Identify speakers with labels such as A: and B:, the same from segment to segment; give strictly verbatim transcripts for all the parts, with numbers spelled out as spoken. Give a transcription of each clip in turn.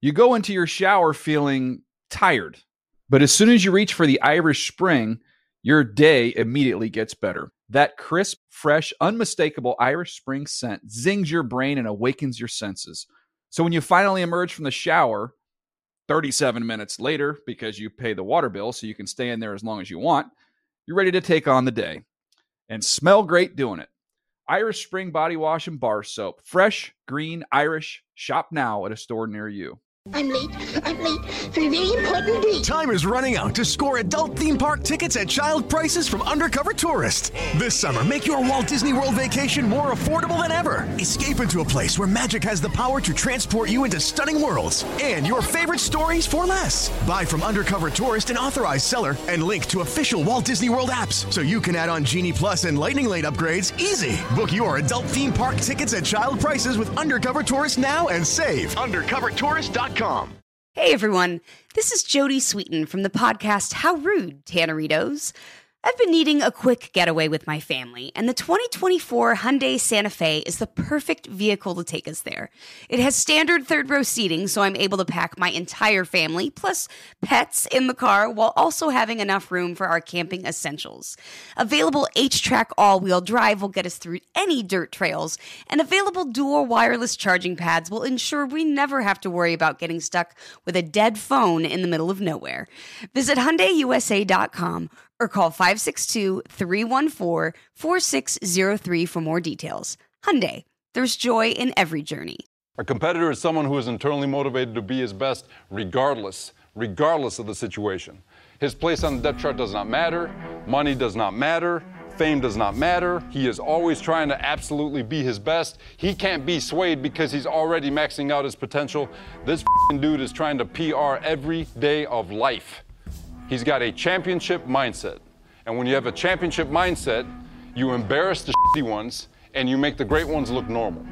A: You go into your shower feeling tired, but as soon as you reach for the Irish Spring, your day immediately gets better. That crisp, fresh, unmistakable Irish Spring scent zings your brain and awakens your senses. So when you finally emerge from the shower, thirty-seven minutes later, because you pay the water bill so you can stay in there as long as you want, you're ready to take on the day. And smell great doing it. Irish Spring Body Wash and Bar Soap. Fresh, green, Irish. Shop now at a store near you.
B: I'm late. I'm late for a very important date.
C: Time is running out to score adult theme park tickets at child prices from Undercover Tourist. This summer, make your Walt Disney World vacation more affordable than ever. Escape into a place where magic has the power to transport you into stunning worlds and your favorite stories for less. Buy from Undercover Tourist, an authorized seller, and link to official Walt Disney World apps so you can add on Genie Plus and Lightning Lane upgrades easy. Book your adult theme park tickets at child prices with Undercover Tourist now and save. undercover tourist dot com.
D: Hey everyone, this is Jodie Sweetin from the podcast How Rude, Tanneritos. I've been needing a quick getaway with my family, and the twenty twenty-four Hyundai Santa Fe is the perfect vehicle to take us there. It has standard third-row seating, so I'm able to pack my entire family, plus pets, in the car, while also having enough room for our camping essentials. Available H-Track all-wheel drive will get us through any dirt trails, and available dual wireless charging pads will ensure we never have to worry about getting stuck with a dead phone in the middle of nowhere. Visit Hyundai U S A dot com or call five six two, three one four, four six zero three for more details. Hyundai, there's joy in every journey.
E: A competitor is someone who is internally motivated to be his best regardless, regardless of the situation. His place on the depth chart does not matter, money does not matter, fame does not matter. He is always trying to absolutely be his best. He can't be swayed because he's already maxing out his potential. This f***ing dude is trying to P R every day of life. He's got a championship mindset. And when you have a championship mindset, you embarrass the shitty ones and you make the great ones look normal.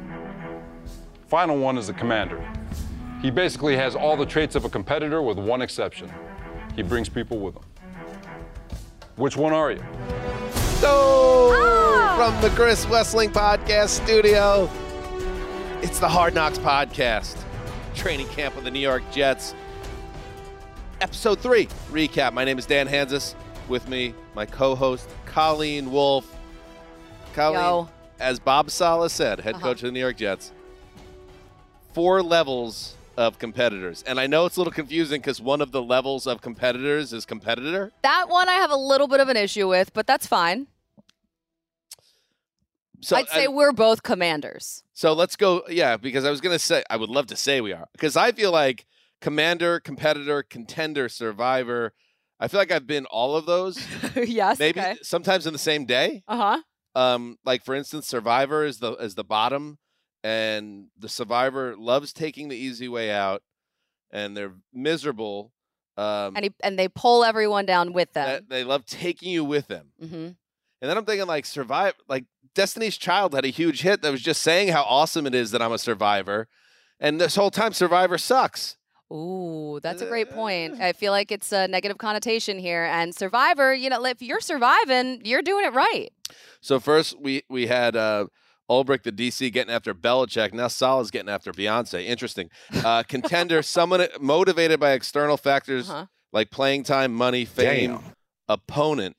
E: Final one is the commander. He basically has all the traits of a competitor with one exception. He brings people with him. Which one are you?
F: So, ah! From the Chris Wessling Podcast Studio, it's the Hard Knocks Podcast. Training camp with the New York Jets. Episode three recap. My name is Dan Hanzus. With me, my co-host, Colleen Wolfe. Colleen,
G: Yo.
F: As Bob Saleh said, head
G: uh-huh.
F: coach of the New York Jets, four levels of competitors. And I know it's a little confusing because one of the levels of competitors is competitor.
G: That one I have a little bit of an issue with, but that's fine.
F: So
G: I'd say
F: I,
G: we're both commanders.
F: So let's go, yeah, because I was going to say, I would love to say we are. Because I feel like commander, competitor, contender, survivor. I feel like I've been all of those.
G: Yes.
F: Maybe
G: okay.
F: sometimes in the same day.
G: Uh-huh.
F: Um, like for instance, survivor is the is the bottom, and the survivor loves taking the easy way out, and they're miserable. Um,
G: And he, and they pull everyone down with them.
F: that they love taking you with them.
G: Mm-hmm.
F: And then I'm thinking like survive, like Destiny's Child had a huge hit that was just saying how awesome it is that I'm a survivor, and this whole time Survivor sucks.
G: Ooh, that's a great point. I feel like it's a negative connotation here. And Survivor, you know, if you're surviving, you're doing it right.
F: So first we we had uh, Ulbrich, the D C, getting after Belichick. Now Saleh's getting after Beyonce. Interesting. Uh, contender, someone motivated by external factors
G: Uh-huh.
F: like playing time, money, fame,
A: Damn.
F: opponent.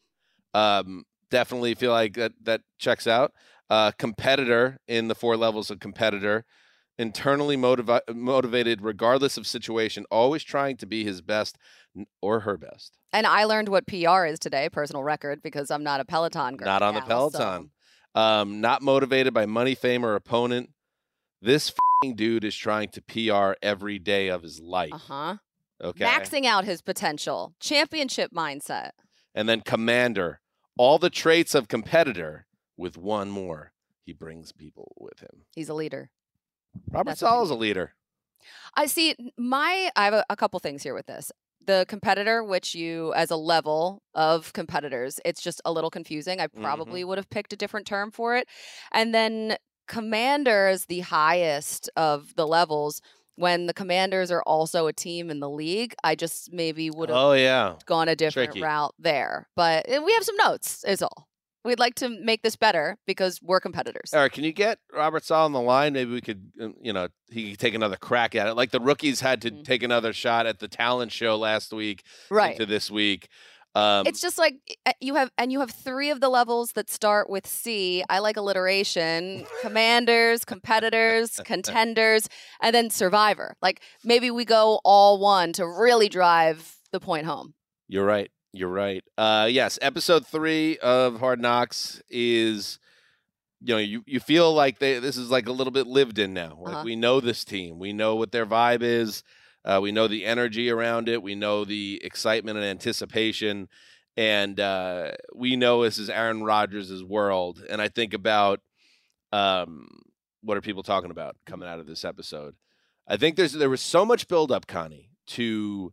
F: Um, definitely feel like that, that checks out. Uh, competitor in the four levels of competitor. Internally motivi- motivated regardless of situation, always trying to be his best n- or her best.
G: And I learned what P R is today, personal record, because I'm not a Peloton girl.
F: Not on
G: now,
F: the Peloton.
G: so-
F: Um, not motivated by money, fame, or opponent. This f***ing dude is trying to P R every day of his life.
G: Uh-huh.
F: Okay.
G: Maxing out his potential. Championship mindset.
F: And then commander. All the traits of competitor with one more. He brings people with him.
G: He's a leader.
F: Robert
G: That's what
F: Saleh's a leader.
G: I see my I have a, a couple things here with this. The competitor, which you as a level of competitors, it's just a little confusing. I probably
F: Mm-hmm.
G: would have picked a different term for it. And then commander is the highest of the levels. When the Commanders are also a team in the league, I just maybe would have
F: Oh, yeah.
G: gone a different
F: Tricky.
G: route there. But uh, we have some notes, is all. we'd like to make this better because we're competitors.
F: All right, can you get Robert Saleh on the line? Maybe we could, um, you know, he could take another crack at it. Like the rookies had to mm-hmm. take another shot at the talent show last week
G: right.
F: into this week. Um,
G: it's just like you have, and you have three of the levels that start with C. I like alliteration: commanders, competitors, contenders, and then survivor. Like maybe we go all one to really drive the point home.
F: You're right. You're right. Uh, yes, episode three of Hard Knocks is, you know, you, you feel like they this is like a little bit lived in now. Like uh-huh. we know this team. We know what their vibe is. Uh, we know the energy around it. We know the excitement and anticipation. And uh, we know this is Aaron Rodgers' world. And I think about um, what are people talking about coming out of this episode? I think there's there was so much buildup, Connie, to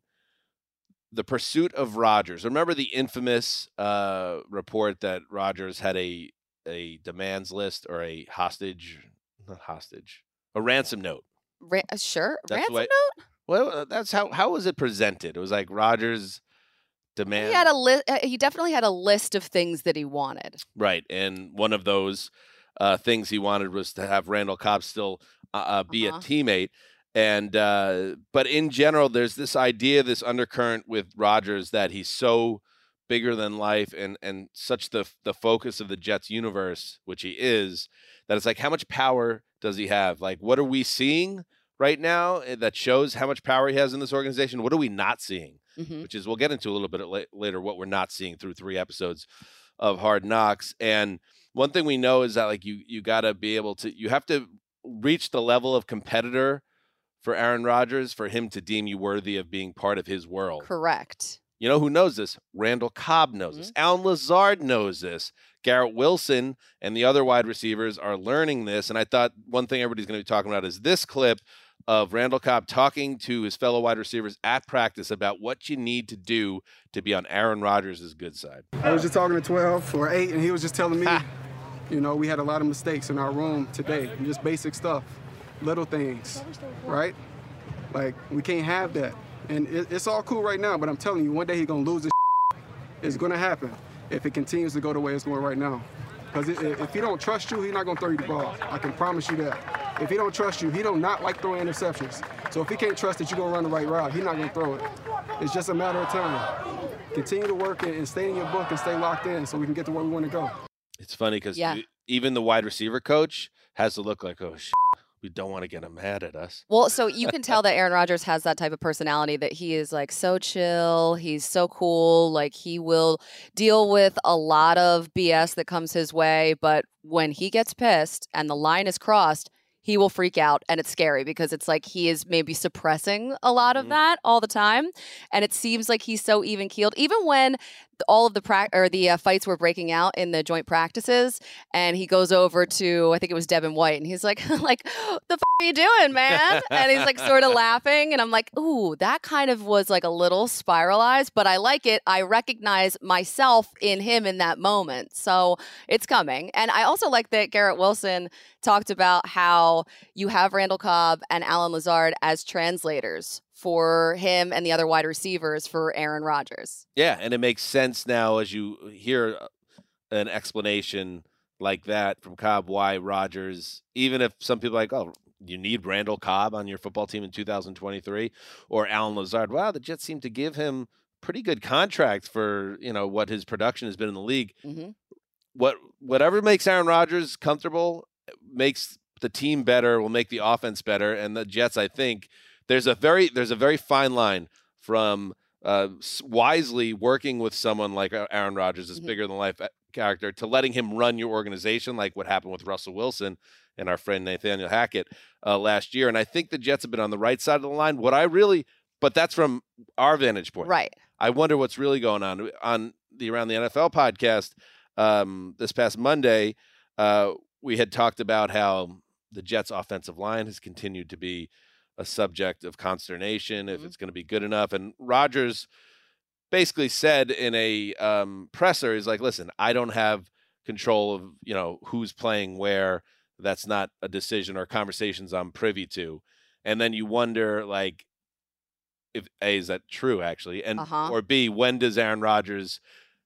F: the pursuit of Rodgers. Remember the infamous uh, report that Rodgers had a a demands list or a hostage, not hostage, a ransom note.
G: Ra- sure,
F: That's
G: ransom
F: what,
G: note.
F: Well, that's how how was it presented? It was like Rodgers demand.
G: He had a list. He definitely had a list of things that he wanted.
F: Right, and one of those uh, things he wanted was to have Randall Cobb still uh, be uh-huh. a teammate. And uh, but in general, there's this idea, this undercurrent with Rodgers that he's so bigger than life and and such the the focus of the Jets universe, which he is, that it's like, how much power does he have? Like, what are we seeing right now that shows how much power he has in this organization? What are we not seeing? Mm-hmm. Which is, we'll get into a little bit later what we're not seeing through three episodes of Hard Knocks. And one thing we know is that, like, you you got to be able to, you have to reach the level of competitor for Aaron Rodgers for him to deem you worthy of being part of his world.
G: Correct.
F: You know who knows this? Randall Cobb knows mm-hmm. this. Allen Lazard knows this. Garrett Wilson and the other wide receivers are learning this. And I thought one thing everybody's going to be talking about is this clip of Randall Cobb talking to his fellow wide receivers at practice about what you need to do to be on Aaron Rodgers' good side.
H: I was just talking to twelve or eight, and he was just telling me, you know, we had a lot of mistakes in our room today, just basic stuff, little things, right? Like, we can't have that. And it, it's all cool right now, but I'm telling you, one day he's going to lose his It's going to happen if it continues to go the way it's going right now. Because if he don't trust you, he's not going to throw you the ball. I can promise you that. If he don't trust you, he don't not like throwing interceptions. So if he can't trust that you're going to run the right route, he's not going to throw it. It's just a matter of time. Continue to work and stay in your book and stay locked in so we can get to where we want to go.
F: It's funny because
G: yeah.
F: even the wide receiver coach has to look like, oh, shit. We don't want to get him mad at us.
G: Well, so you can tell that Aaron Rodgers has that type of personality, that he is like so chill. He's so cool. Like, he will deal with a lot of B S that comes his way. But when he gets pissed and the line is crossed, he will freak out. And it's scary because it's like he is maybe suppressing a lot of mm-hmm. that all the time. And it seems like he's so even keeled. Even when all of the pra- or the uh, fights were breaking out in the joint practices, and he goes over to, I think it was Devin White, and he's like, like, the f- are you doing, man? And he's like sort of laughing, and I'm like, ooh, that kind of was like a little spiralized, but I like it. I recognize myself in him in that moment, so it's coming. And I also like that Garrett Wilson talked about how you have Randall Cobb and Allen Lazard as translators for him and the other wide receivers for Aaron Rodgers.
F: Yeah, and it makes sense now as you hear an explanation like that from Cobb why Rodgers, even if some people are like, oh, you need Randall Cobb on your football team in two thousand twenty-three, or Allen Lazard, wow, the Jets seem to give him pretty good contract for, you know, what his production has been in the league. Mm-hmm. What whatever makes Aaron Rodgers comfortable makes the team better, will make the offense better, and the Jets, I think, There's a very there's a very fine line from uh, wisely working with someone like Aaron Rodgers, this mm-hmm. bigger than life character, to letting him run your organization, like what happened with Russell Wilson and our friend Nathaniel Hackett uh, last year. And I think the Jets have been on the right side of the line. What I really, but that's from our vantage point,
G: right?
F: I wonder what's really going on on the Around the N F L podcast um, this past Monday. Uh, we had talked about how the Jets' offensive line has continued to be a subject of consternation, if mm-hmm. it's going to be good enough. And Rodgers basically said in a um, presser, he's like, listen, I don't have control of, you know, who's playing where. That's not a decision or conversations I'm privy to. And then you wonder, like, if A, is that true actually? And, uh-huh. or B, when does Aaron Rodgers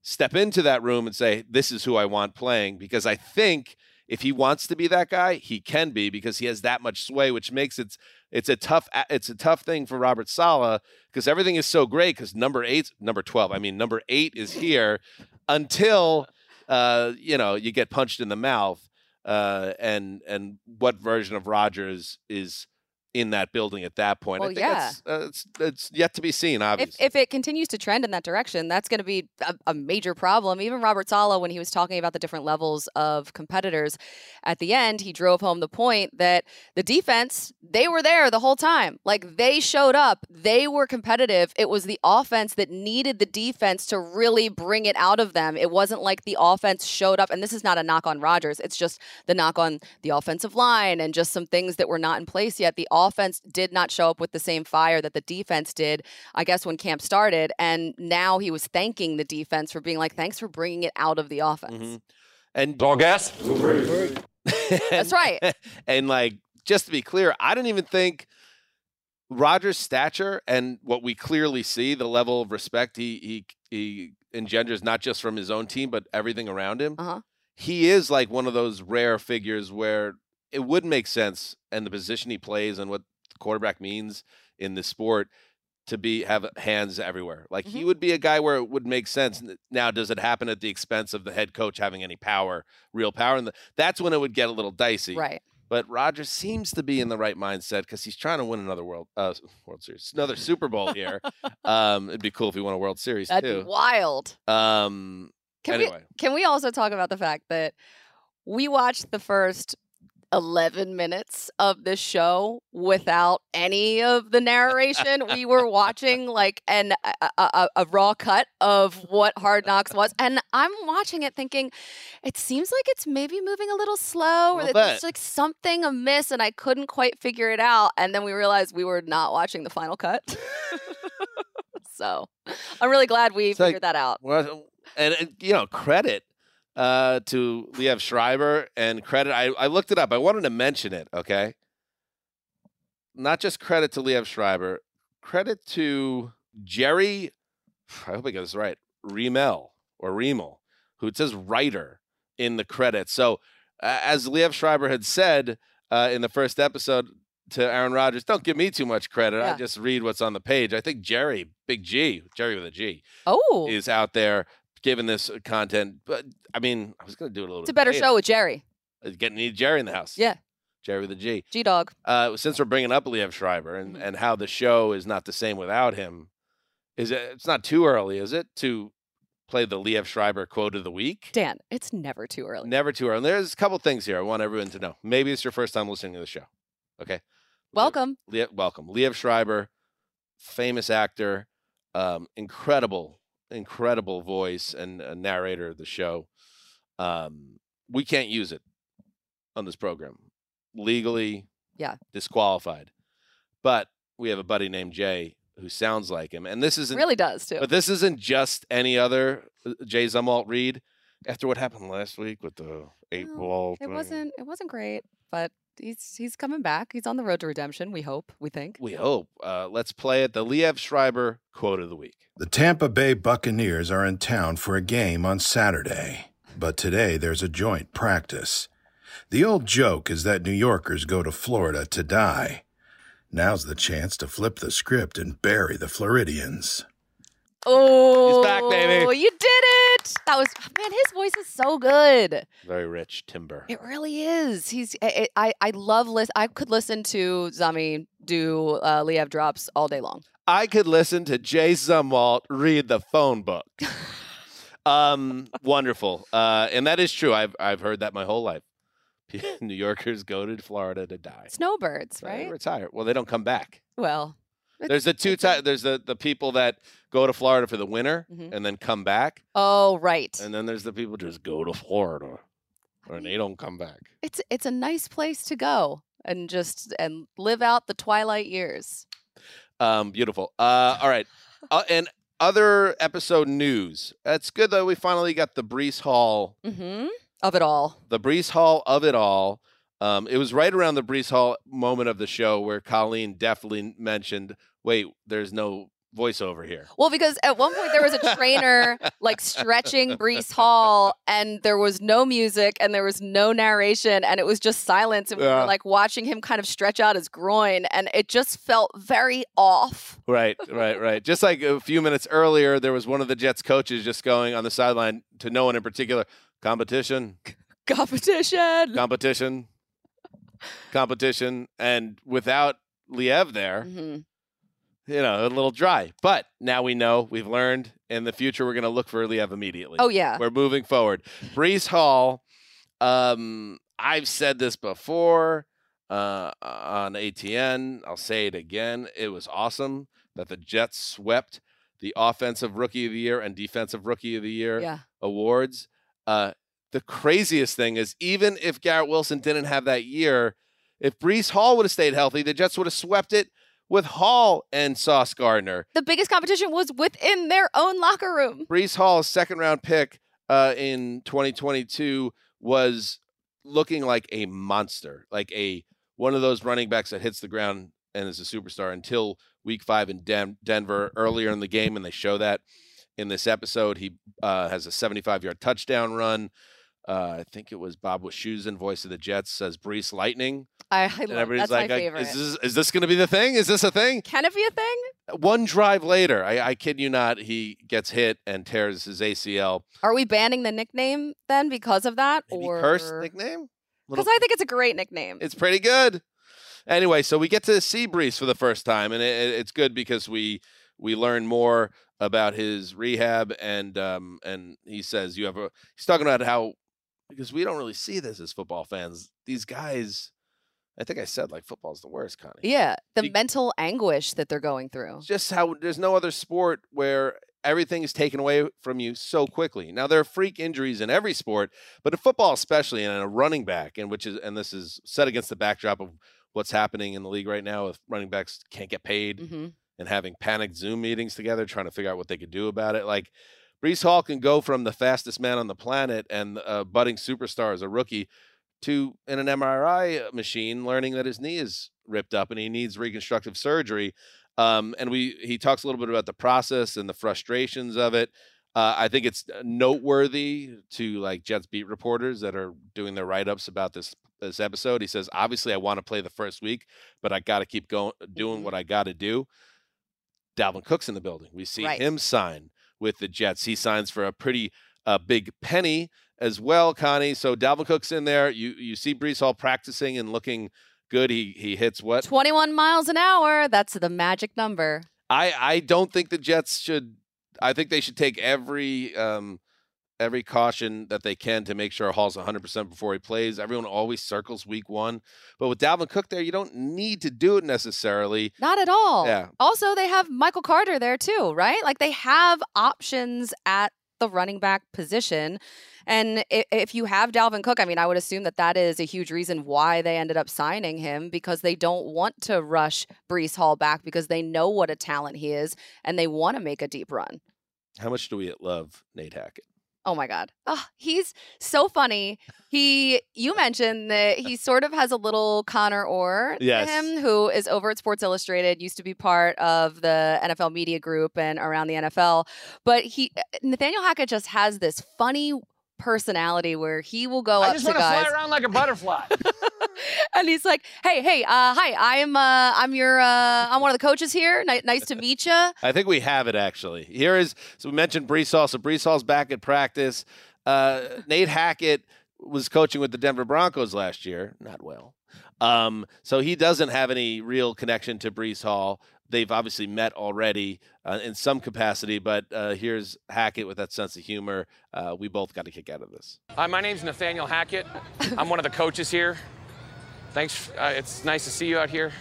F: step into that room and say, this is who I want playing, because I think if he wants to be that guy, he can be, because he has that much sway, which makes it it's a tough it's a tough thing for Robert Saleh, because everything is so great, because number eight, number twelve, I mean number eight is here until uh, you know, you get punched in the mouth, uh, and and what version of Rodgers is in that building at that point.
G: Well,
F: I think
G: yeah.
F: that's, uh, it's, it's yet to be seen, obviously.
G: If, if it continues to trend in that direction, that's going to be a, a major problem. Even Robert Saleh, when he was talking about the different levels of competitors, at the end, he drove home the point that the defense, they were there the whole time. Like, they showed up. They were competitive. It was the offense that needed the defense to really bring it out of them. It wasn't like the offense showed up, and this is not a knock on Rodgers. It's just the knock on the offensive line and just some things that were not in place yet. The offense did not show up with the same fire that the defense did, I guess, when camp started. And now he was thanking the defense for being like, thanks for bringing it out of the offense.
F: Mm-hmm. And
E: dog ass.
G: That's right.
F: And like, just to be clear, I didn't even think Rodgers' stature and what we clearly see, the level of respect he he he engenders, not just from his own team, but everything around him.
G: Uh-huh.
F: He is like one of those rare figures where it would make sense, and the position he plays and what the quarterback means in the sport, to be have hands everywhere. Like, mm-hmm. he would be a guy where it would make sense. Now, does it happen at the expense of the head coach having any power, real power? And that's when it would get a little dicey.
G: Right.
F: But Rodgers seems to be in the right mindset, because he's trying to win another World uh, World Series, another Super Bowl here. Um, it'd be cool if he won a World Series
G: That'd
F: too.
G: be wild.
F: Um,
G: can
F: anyway,
G: we can we also talk about the fact that we watched the first eleven minutes of this show without any of the narration? We were watching like an a, a, a raw cut of what Hard Knocks was, and I'm watching it thinking, it seems like it's maybe moving a little slow, or that there's like something amiss, and I couldn't quite figure it out. And then we realized we were not watching the final cut. So I'm really glad we
F: it's
G: figured
F: like,
G: that out.
F: Well, and, and you know, credit uh, to Liev Schreiber, and credit. I, I looked it up. I wanted to mention it. Okay, not just credit to Liev Schreiber, credit to Jerry. I hope I got this right. Riemel or Riemel, who it says writer in the credits. So, uh, as Liev Schreiber had said uh, in the first episode to Aaron Rodgers, don't give me too much credit.
G: Yeah.
F: I just read what's on the page. I think Jerry, Big G, Jerry with a G,
G: oh,
F: is out there giving this content. But I mean, I was going to do it a little.
G: It's a better
F: later.
G: show with Jerry.
F: Getting need Jerry in the house.
G: Yeah,
F: Jerry with a G.
G: G Dog.
F: Uh, since we're bringing up Liev Schreiber and,
G: Mhm.
F: and how the show is not the same without him, is it? It's not too early, is it, to play the Liev Schreiber quote of the week?
G: Dan, it's never too early.
F: Never too early. There's a couple things here I want everyone to know. Maybe it's your first time listening to the show. Okay.
G: Welcome.
F: Liev, welcome. Liev Schreiber, famous actor, um, incredible, incredible voice and a narrator of the show. Um, we can't use it on this program. Legally
G: Yeah.
F: disqualified. But we have a buddy named Jay who sounds like him. And this isn't
G: Really does too.
F: But this isn't just any other Jay Zumwalt read. After what happened last week with the eight
G: No,
F: ball
G: It
F: thing.
G: wasn't. It wasn't great, but he's he's coming back. He's on the road to redemption. We hope. We think.
F: We hope. Uh, let's play it. The Liev Schreiber quote of the week.
I: The Tampa Bay Buccaneers are in town for a game on Saturday, but today there's a joint practice. The old joke is that New Yorkers go to Florida to die. Now's the chance to flip the script and bury the Floridians.
G: Oh,
F: He's back, baby.
G: You did it. That was man. His voice is so good.
F: Very rich timber.
G: It really is. He's. I. I, I love listen. I could listen to Zami do uh, Liev drops all day long.
F: I could listen to Jay Zumwalt read the phone book. um, wonderful. Uh, and that is true. I've I've heard that my whole life. New Yorkers go to Florida to die.
G: Snowbirds,
F: They
G: right?
F: retire. Well, they don't come back.
G: Well,
F: There's the two types. There's the, the people that go to Florida for the winter
G: Mhm.
F: and then come back.
G: oh right.
F: And then there's the people who just go to Florida and they don't come back.
G: It's it's a nice place to go and just and live out the twilight years.
F: Um, beautiful. Uh, all right. Uh, and other episode news. That's good though. We finally got the Brees Hall,
G: Mm-hmm. Of it all.
F: the Brees Hall of it all. Um, it was right around the Brees Hall moment of the show where Colleen definitely mentioned, "Wait, there's no voiceover here.
G: Well, because at one point there was a trainer like stretching Breece Hall, and there was no music and there was no narration, and it was just silence. And we
F: Yeah.
G: were like watching him kind of stretch out his groin, and it just felt very off.
F: Right, right, right. Just like a few minutes earlier, there was one of the Jets coaches just going on the sideline to no one in particular. Competition,
G: Competition.
F: competition, competition. And without Liev there,
G: Mhm.
F: you know, a little dry. But now we know, we've learned. In the future, we're going to look for Liev immediately.
G: Oh, yeah.
F: We're moving forward. Breece Hall, um, I've said this before uh, on A T N. I'll say it again. It was awesome that the Jets swept the Offensive Rookie of the Year and Defensive Rookie of the Year
G: Yeah.
F: awards. Uh, the craziest thing is, even if Garrett Wilson didn't have that year, if Breece Hall would have stayed healthy, the Jets would have swept it with Hall and Sauce Gardner.
G: The biggest competition was within their own locker room.
F: Breece Hall's second round pick uh, in twenty twenty-two was looking like a monster, like a one of those running backs that hits the ground and is a superstar until week five in Den- Denver earlier in the game, and they show that in this episode. He uh, has a seventy-five-yard touchdown run. Uh, I think it was Bob Wischusen, voice of the Jets, says Breece Lightning.
G: I, I
F: And
G: love
F: everybody's
G: that's
F: like,
G: my
F: I-
G: favorite.
F: is this, is this going to be the thing? Is this a thing?
G: Can it be a thing?
F: One drive later, I, I kid you not, he gets hit and tears his A C L.
G: Are we banning the nickname then because of that?
F: Maybe
G: or
F: cursed nickname?
G: Because I think it's a great nickname.
F: It's pretty good. Anyway, so we get to see Breece for the first time, and it, it's good because we we learn more about his rehab, and um, and he says you have a. He's talking about how, because we don't really see this as football fans. These guys, I think I said like football's the worst, Connie.
G: Yeah, the
F: Be-
G: mental anguish that they're going through.
F: It's just how there's no other sport where everything is taken away from you so quickly. Now there are freak injuries in every sport, but in football especially, and in a running back, and which is and this is set against the backdrop of what's happening in the league right now with running backs can't get paid
G: Mm-hmm.
F: and having panicked Zoom meetings together trying to figure out what they could do about it. Like Breece Hall can go from the fastest man on the planet and a budding superstar as a rookie to in an M R I machine learning that his knee is ripped up and he needs reconstructive surgery. Um, and we he talks a little bit about the process and the frustrations of it. Uh, I think it's noteworthy to like Jets beat reporters that are doing their write-ups about this this episode. He says, obviously I want to play the first week, but I got to keep going, doing what I got to do. Dalvin Cook's in the building. We see
G: Right.
F: him sign with the Jets. He signs for a pretty uh, big penny as well, Connie. So Dalvin Cook's in there. You you see Breece Hall practicing and looking good. He he hits what?
G: twenty-one miles an hour. That's the magic number.
F: I, I don't think the Jets should. I think they should take every um, every caution that they can to make sure Hall's one hundred percent before he plays. Everyone always circles week one. But with Dalvin Cook there, you don't need to do it necessarily.
G: Not at all.
F: Yeah.
G: Also, they have Michael Carter there too, right? Like they have options at the running back position. And i- if you have Dalvin Cook, I mean, I would assume that that is a huge reason why they ended up signing him, because they don't want to rush Breece Hall back because they know what a talent he is and they want to make a deep run.
F: How much do we love Nate Hackett?
G: Oh my God. Oh, he's so funny. He, you mentioned that he sort of has a little Connor Orr
F: Yes.
G: to him, who is over at Sports Illustrated, used to be part of the N F L media group and around the N F L. But he, Nathaniel Hackett just has this funny personality where he will go
J: I
G: up
J: just
G: to
J: want to
G: guys
J: fly around like a butterfly.
G: and he's like, "Hey, hey, uh, hi, I'm, uh, I'm your, uh, I'm one of the coaches here. Ni- nice to meet you."
F: I think we have it, actually. Here is, so we mentioned Breece Hall. So Breece Hall's back at practice. Uh, Nate Hackett was coaching with the Denver Broncos last year. Not well. Um, so he doesn't have any real connection to Breece Hall. They've obviously met already uh, in some capacity, but uh, here's Hackett with that sense of humor. Uh, we both got a kick out of this.
J: Hi, my name's Nathaniel Hackett. I'm one of the coaches here. Thanks. Uh, it's nice to see you out here.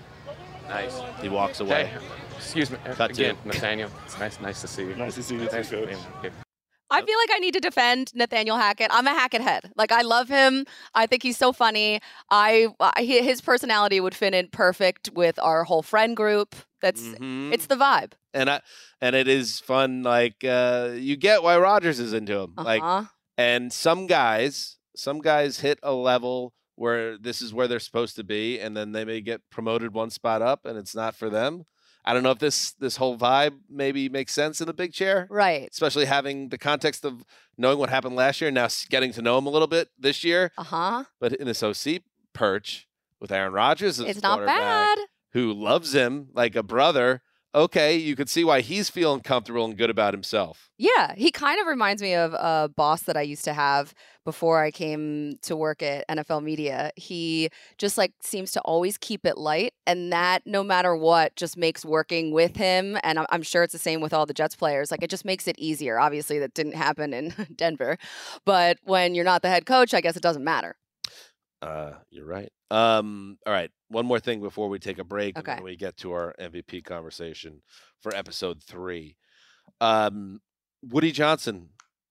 J: Nice.
F: He walks away.
J: Hey, excuse me.
F: Cut
J: Again,
F: to.
J: Nathaniel. It's nice, nice to see you. Nice to see you, Thanks for being here.
G: I feel like I need to defend Nathaniel Hackett. I'm a Hackett head. Like, I love him. I think he's so funny. I, I his personality would fit in perfect with our whole friend group. That's
F: Mhm.
G: it's the vibe.
F: And I and it is fun. Like uh, you get why Rodgers is into him. Like,
G: Uh-huh.
F: and some guys, some guys hit a level where this is where they're supposed to be, and then they may get promoted one spot up, and it's not for them. I don't know if this this whole vibe maybe makes sense in the big chair.
G: Right.
F: Especially having the context of knowing what happened last year and now getting to know him a little bit this year.
G: Uh-huh.
F: But in this O C perch with Aaron Rodgers as
G: It's not
F: quarterback,
G: bad.
F: who loves him like a brother, okay, you could see why he's feeling comfortable and good about himself.
G: Yeah, he kind of reminds me of a boss that I used to have before I came to work at N F L Media. He just like seems to always keep it light, and that no matter what just makes working with him, and I'm, I'm sure it's the same with all the Jets players, like it just makes it easier. Obviously that didn't happen in Denver, but when you're not the head coach, I guess it doesn't matter.
F: Uh, you're right. Um, all right, one more thing before we take a break
G: Okay.
F: and then we get to our M V P conversation for episode three. Um, Woody Johnson,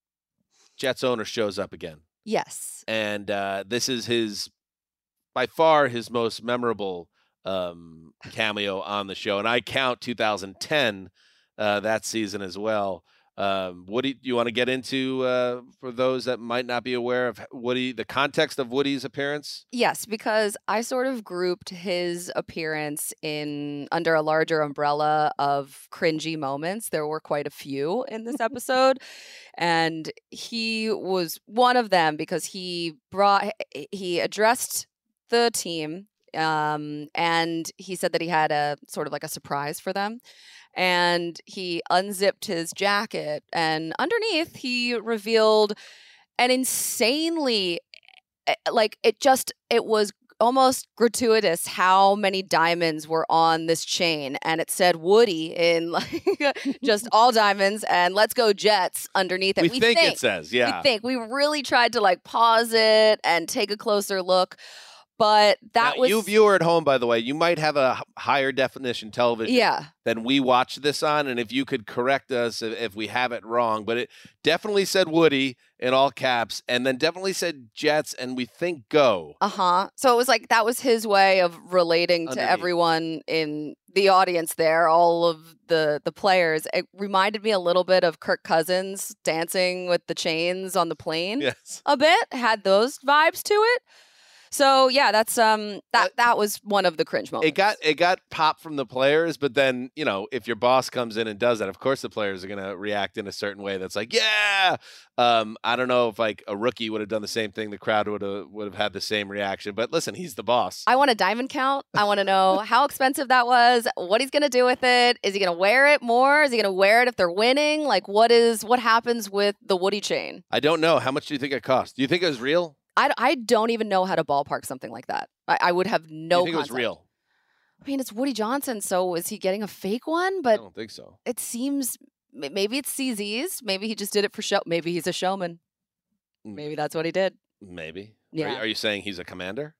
F: Jets owner, shows up again.
G: Yes.
F: And uh, this is his, by far, his most memorable um, cameo on the show. And I count two thousand ten, uh, that season as well. Um, Woody, do you want to get into, uh, for those that might not be aware of Woody, the context of Woody's appearance?
G: Yes, because I sort of grouped his appearance in under a larger umbrella of cringy moments. There were quite a few in this episode, and he was one of them because he brought he addressed the team, um, and he said that he had a sort of like a surprise for them. And he unzipped his jacket, and underneath he revealed an insanely, like, it just, it was almost gratuitous how many diamonds were on this chain. And it said Woody in like just all diamonds and let's go Jets underneath it.
F: We, we think, think it says, yeah.
G: We think. We really tried to like pause it and take a closer look. But that
F: now,
G: was...
F: You viewer at home, by the way, you might have a higher definition television
G: yeah.
F: than we watch this on. And if you could correct us if, if we have it wrong. But it definitely said Woody in all caps and then definitely said Jets and we think go.
G: Uh-huh. So it was like that was his way of relating
F: Underneath.
G: to everyone in the audience there, all of the, the players. It reminded me a little bit of Kirk Cousins dancing with the chains on the plane.
F: Yes.
G: A bit. Had those vibes to it. So yeah, that's um that that was one of the cringe moments.
F: It got it got pop from the players, but then, you know, if your boss comes in and does that, of course the players are gonna react in a certain way that's like, yeah. Um, I don't know if like a rookie would have done the same thing, the crowd would have would have had the same reaction. But listen, he's the boss.
G: I want a diamond count. I want to know how expensive that was, what he's gonna do with it. Is he gonna wear it more? Is he gonna wear it if they're winning? Like what is what happens with the Woody chain?
F: I don't know. How much do you think it cost? Do you think it was real?
G: I, I don't even know how to ballpark something like that. I, I would have no
F: you think
G: concept.
F: It was real?
G: I mean, it's Woody Johnson, so is he getting a fake one? But
F: I don't think so.
G: It seems maybe it's C Z's. Maybe he just did it for show. Maybe he's a showman. Maybe that's what he did.
F: Maybe.
G: Yeah.
F: Are you, are you saying he's a commander?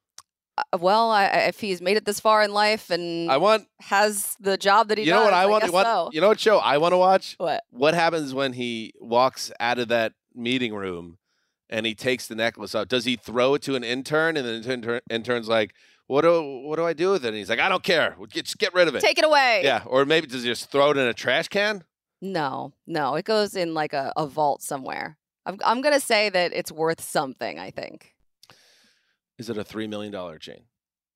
G: Uh, well, I, if he's made it this far in life and
F: I want
G: has the job that he
F: you
G: does,
F: know what I,
G: I
F: want,
G: guess
F: want
G: so.
F: You know what show I want to watch?
G: What?
F: What happens when he walks out of that meeting room and he takes the necklace out? Does he throw it to an intern and the intern, intern's like, what do what do I do with it? And he's like, I don't care. Just get rid of it.
G: Take it away.
F: Yeah. Or maybe does he just throw it in a trash can?
G: No, no. It goes in like a, a vault somewhere. I'm, I'm going to say that it's worth something, I think.
F: Is it a three million dollars chain?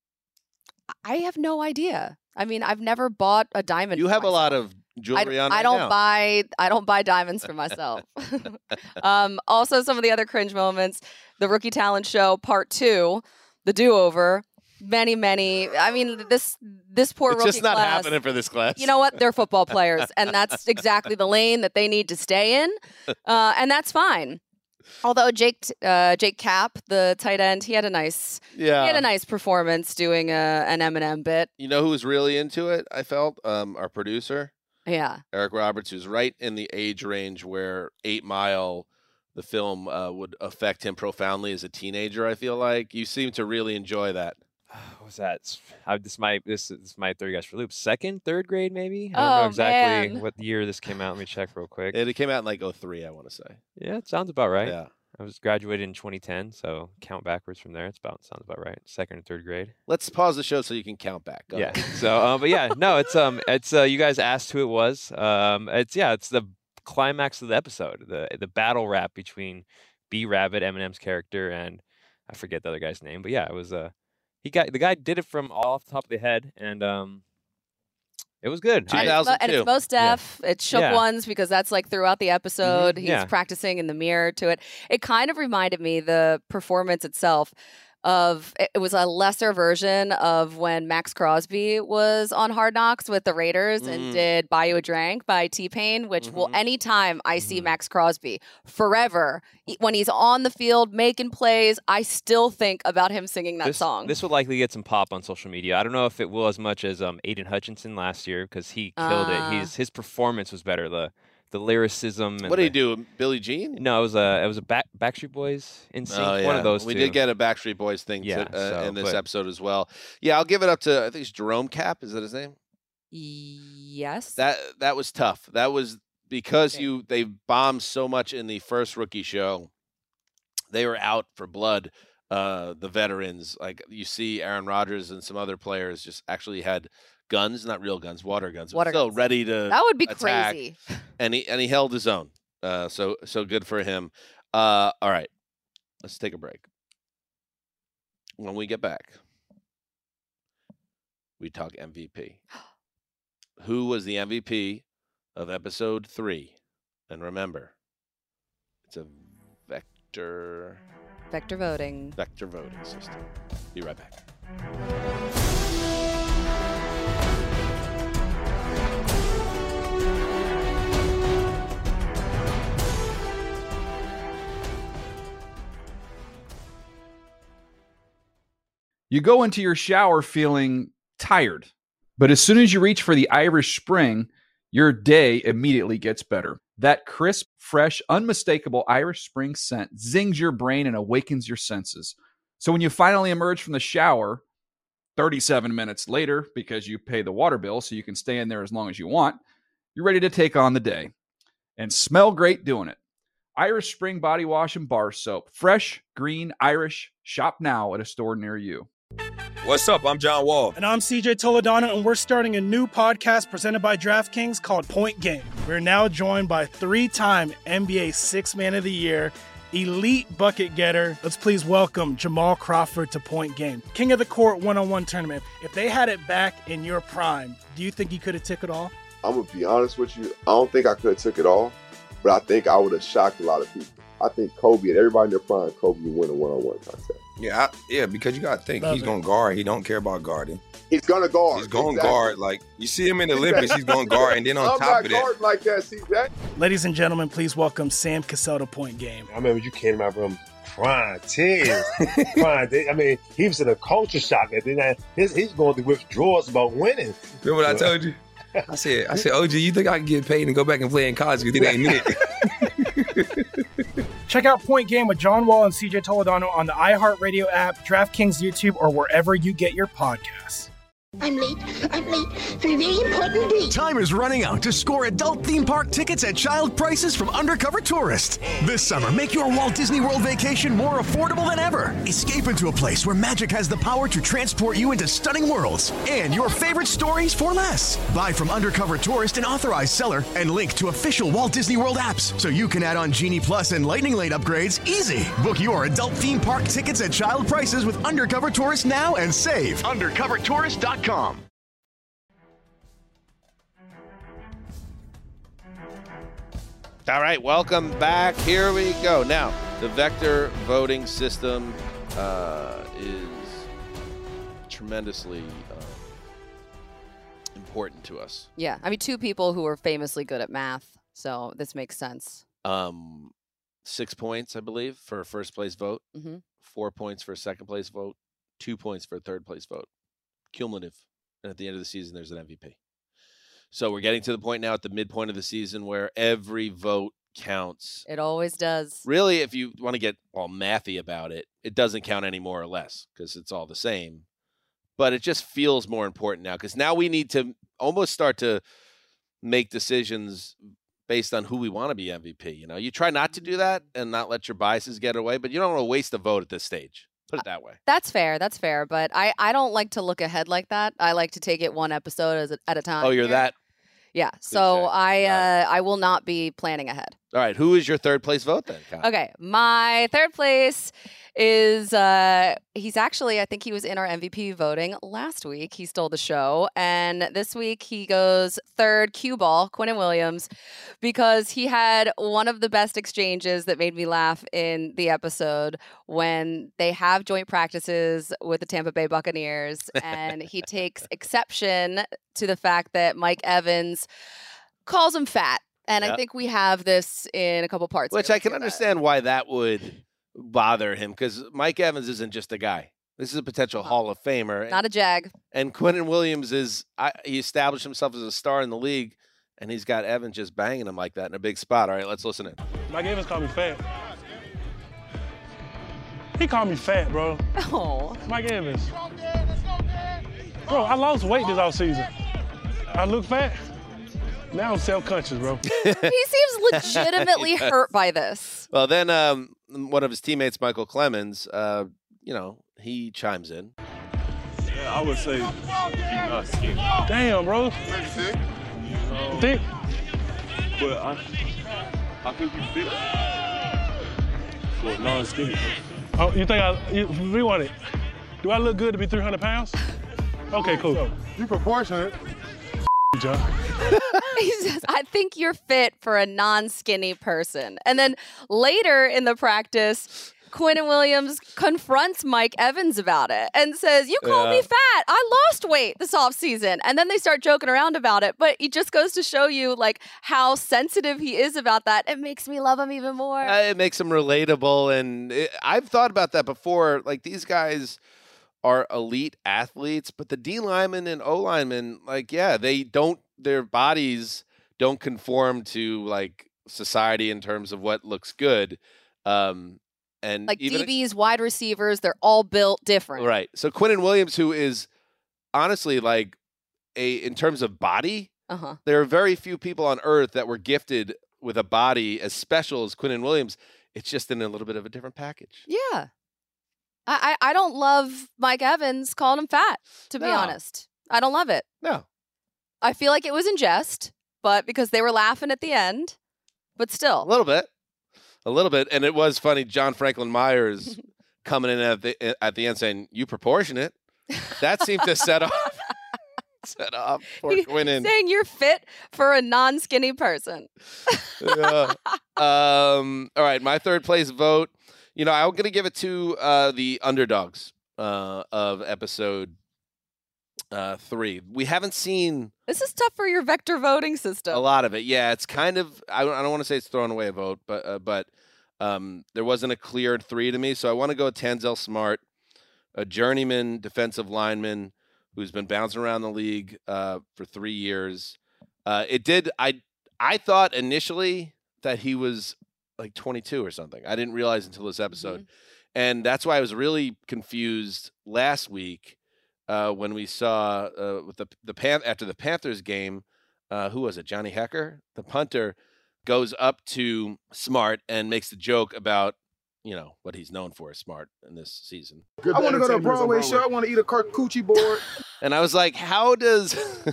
G: I have no idea. I mean, I've never bought a diamond.
F: You have
G: myself.
F: a lot of jewelry
G: I,
F: on
G: I
F: right
G: don't
F: now.
G: buy I don't buy diamonds for myself. um, also, some of the other cringe moments: the Rookie Talent Show Part Two, the do-over. Many, many. I mean, this this poor
F: it's
G: rookie
F: just not
G: class,
F: happening for this class.
G: You know what? They're football players, and that's exactly the lane that they need to stay in, uh, and that's fine. Although Jake uh, Jake Kapp, the tight end, he had a nice
F: yeah.
G: he had a nice performance doing a, an Eminem bit.
F: You know who was really into it? I felt um, our producer,
G: yeah,
F: Eric Roberts, who's right in the age range where Eight Mile, the film, uh, would affect him profoundly as a teenager. I feel like you seem to really enjoy that.
K: What was that? I, this might this, this might throw you guys for loops. Second, third grade, maybe. I don't
G: oh,
K: know exactly
G: man.
K: what year this came out. Let me check real quick.
F: It, it came out in like oh three, I want to say.
K: Yeah, it sounds about right.
F: Yeah.
K: I was graduated in twenty ten, so count backwards from there. It's about sounds about right. Second and third grade.
F: Let's pause the show so you can count back. Go
K: yeah.
F: ahead.
K: So, uh, but yeah, no, it's um, it's uh, you guys asked who it was. Um, it's yeah, it's the climax of the episode, the the battle rap between B Rabbit, Eminem's character, and I forget the other guy's name, but yeah, it was uh, he got the guy did it from all off the top of the head, and um, It was good.
G: And it's, mo- and it's Mos Def. It shook
K: Yeah.
G: ones because that's like throughout the episode.
K: Mhm.
G: He's
K: Yeah.
G: practicing in the mirror to it. It kind of reminded me, the performance itself, of it it was a lesser version of when Max Crosby was on Hard Knocks with the Raiders
F: Mm.
G: and did Buy You a Drink by T-Pain, which will anytime I see Max Crosby forever, e- when he's on the field making plays, I still think about him singing that
K: this,
G: song.
K: This would likely get some pop on social media. I don't know if it will as much as um, Aiden Hutchinson last year because he killed
G: Ah.
K: it. He's his performance was better. The the lyricism. And
F: What did
K: the,
F: he do? Billie Jean?
K: No, it was a it was a back, Backstreet Boys in sync.
F: Oh, yeah.
K: One of those.
F: We
K: two.
F: did get a Backstreet Boys thing
K: Yeah,
F: to, uh,
K: so,
F: in this
K: but-
F: episode as well. Yeah, I'll give it up to, I think it's Jerome Cap. Is that his name?
G: Yes.
F: That that was tough. That was because you they bombed so much in the first rookie show. They were out for blood. Uh, the veterans, like you see, Aaron Rodgers and some other players just actually had guns, not real guns, water guns, but
G: Water
F: still
G: guns.
F: ready to.
G: That would be
F: attack.
G: crazy.
F: And he and he held his own. Uh, so so good for him. Uh, all right, let's take a break. When we get back, we talk M V P. Who was the M V P of episode three? And remember, it's a vector
G: Vector voting.
F: vector voting system. Be right back.
A: You go into your shower feeling tired, but as soon as you reach for the Irish Spring, your day immediately gets better. That crisp, fresh, unmistakable Irish Spring scent zings your brain and awakens your senses. So when you finally emerge from the shower, thirty-seven minutes later, because you pay the water bill so you can stay in there as long as you want, you're ready to take on the day and smell great doing it. Irish Spring Body Wash and Bar Soap. Fresh, green, Irish. Shop now at a store near you.
L: What's up? I'm John Wall.
M: And I'm C J Toledano, and we're starting a new podcast presented by DraftKings called Point Game. We're now joined by three-time N B A Sixth Man of the Year, elite bucket getter. Let's please welcome Jamal Crawford to Point Game. King of the Court one-on-one tournament. If they had it back in your prime, do you think you could have took it all?
N: I'm going to be honest with you. I don't think I could have took it all, but I think I would have shocked a lot of people. I think Kobe and everybody in their prime, Kobe would win a one-on-one contest.
L: Yeah, I, yeah, because you got to think
N: Love
L: he's
N: it.
L: going to guard. He don't care about guarding.
N: He's going to guard.
L: He's going to
N: Exactly.
L: guard. Like, you see him in the Olympics, he's going to guard. And then on
N: I'm
L: top
N: not
L: of that,
N: guarding like that, C J.
M: Ladies and gentlemen, please welcome Sam Cassell to Point Game.
O: I remember you came out from prime tears. prime. I mean, he was in a culture shock. And then his, he's going through withdrawals about winning.
L: remember what I told you? I said, I said, O G, you think I can get paid and go back and play in college because it ain't it?
M: Check out Point Game with John Wall and C J Toledano on the iHeartRadio app, DraftKings YouTube, or wherever you get your podcasts.
B: I'm late. I'm late for a very important date.
C: Time is running out to score adult theme park tickets at child prices from Undercover Tourist. This summer, make your Walt Disney World vacation more affordable than ever. Escape into a place where magic has the power to transport you into stunning worlds and your favorite stories for less. Buy from Undercover Tourist, an authorized seller, and link to official Walt Disney World apps so you can add on Genie Plus and Lightning Lane upgrades easy. Book your adult theme park tickets at child prices with Undercover Tourist now and save. undercover tourist dot com.
F: All right, welcome back. Here we go. Now, the vector voting system uh, is tremendously uh, important to us.
G: Yeah, I mean, two people who are famously good at math, so this makes sense.
F: Um, six points, I believe, for a first place vote.
G: Mhm.
F: Four points for a second place vote. Two points for a third place vote. Cumulative. And at the end of the season, there's an M V P. So we're getting to the point now at the midpoint of the season where every vote counts.
G: It always does.
F: Really, if you want to get all mathy about it, it doesn't count any more or less because it's all the same. But it just feels more important now because now we need to almost start to make decisions based on who we want to be M V P. You know, you try not to do that and not let your biases get away, but you don't want to waste a vote at this stage. Put it that way.
G: That's fair. That's fair. But I, I don't like to look ahead like that. I like to take it one episode as a, at a time.
F: Oh, you're
G: here.
F: that?
G: Yeah. So I uh, I will not be planning ahead.
F: All right, who is your third place vote then, Kyle?
G: Okay, my third place is uh he's actually, I think he was in our M V P voting last week. He stole the show. And this week he goes third, cue ball, Quinnen Williams, because he had one of the best exchanges that made me laugh in the episode when they have joint practices with the Tampa Bay Buccaneers. And he takes exception to the fact that Mike Evans calls him fat. And
F: Yep.
G: I think we have this in a couple parts.
F: Which
G: here.
F: I can understand why that would bother him, because Mike Evans isn't just a guy. This is a potential Hall of Famer.
G: Not a jag.
F: And Quinnen Williams is, I, he established himself as a star in the league, and he's got Evans just banging him like that in a big spot. All right, let's listen in.
P: Mike Evans called me fat. He called me fat, bro.
G: Oh.
P: Mike Evans. Bro, I lost weight this offseason. I look fat. Now I'm self-conscious, bro.
G: He seems legitimately
F: Yes.
G: hurt by this.
F: Well, then um, one of his teammates, Michael Clemens, uh, you know, he chimes in.
P: Yeah, I would say you're not skinny. Damn, bro. Thick? But I, I think you fit for a non-skinny person. Oh, you think I, you, rewind it. Do I look good to be three hundred pounds? Okay, cool. You proportionate. John.
G: He says, I think you're fit for a non-skinny person. And then later in the practice, Quinnen Williams confronts Mike Evans about it and says, you called
F: Yeah.
G: me fat. I lost weight this offseason. And then they start joking around about it. But it just goes to show you like how sensitive he is about that. It makes me love him even more.
F: Uh, it makes him relatable, and it, I've thought about that before. Like, these guys are elite athletes, but the D linemen and O linemen, like, yeah, they don't, their bodies don't conform to like society in terms of what looks good. Um, and
G: Like
F: even
G: D Bs, wide receivers, they're all built different.
F: right. So Quinnen Williams, who is honestly like a, in terms of body,
G: Uh-huh.
F: there are very few people on earth that were gifted with a body as special as Quinnen Williams. It's just in a little bit of a different package.
G: Yeah. I, I, I don't love Mike Evans calling him fat, to be
F: No.
G: honest. I don't love it.
F: No.
G: I feel like it was in jest, but because they were laughing at the end, but still.
F: A little bit. A little bit. And it was funny. John Franklin Myers coming in at the at the end saying, "You proportionate." That seemed to set off set off for
G: He-
F: Quinnen.
G: Saying you're fit for a non-skinny person.
F: Yeah. Um, all right, my third place vote. You know, I'm going to give it to uh, the underdogs uh, of episode uh, three. We haven't seen
G: This is tough for your vector voting system.
F: a lot of it. Yeah, it's kind of, I don't, I don't want to say it's throwing away a vote, but uh, but um, there wasn't a clear three to me. So I want to go with Tanzel Smart, a journeyman defensive lineman who's been bouncing around the league uh, for three years. Uh, it did, I I thought initially that he was like twenty-two or something. I didn't realize until this episode. And that's why I was really confused last week uh, when we saw uh, with the the Pan- after the Panthers game, uh, who was it? Johnny Hecker, the punter, goes up to Smart and makes the joke about, you know, what he's known for, Smart, in this season.
Q: I want to go to a Broadway show. I want to eat a charcuterie board.
F: And I was like, how does,